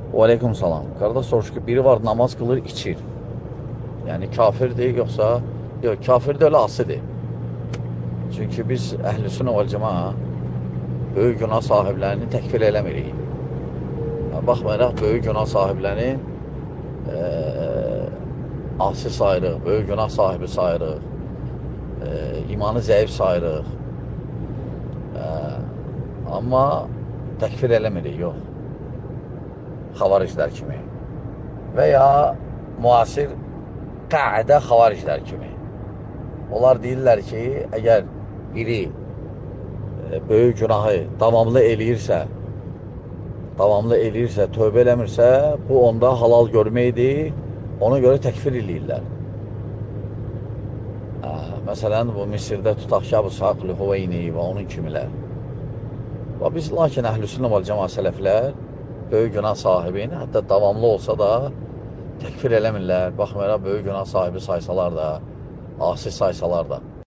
Və aleykum salam. Qardaş soruşur ki, biri var namaz qılır, içir. Yəni kafirdir, yoxsa yox, kafir də elə asidir. Çünki biz əhl-i-sünnə vəl-cəmaə böyük günah sahiblərini təkfir eləmirik. Baxmayaraq, böyük günah sahiblərini asi sayırıq, böyük günah sahibi sayırıq, imanı zəif sayırıq. Amma təkfir eləmirik, yox. Xavariclər kimi. Və ya müasir qədə xavariclər kimi. Onlar deyirlər ki, əgər biri böyük günahı davamlı eləyirsə, tövbə eləmirsə, bu onda halal görməkdir, ona görə təkfir eləyirlər. Məsələn, bu Misirdə tutaq ki, Əbu İshaq Hüveyni və onun kimilər. Və biz, lakin əhl-i-sünnə vəl-cəmaə sələflər böyük günah sahibini, hətta davamlı olsa da təkfir eləmirlər. Baxmayaraq, böyük günah sahibi saysalar da, asi saysalar da.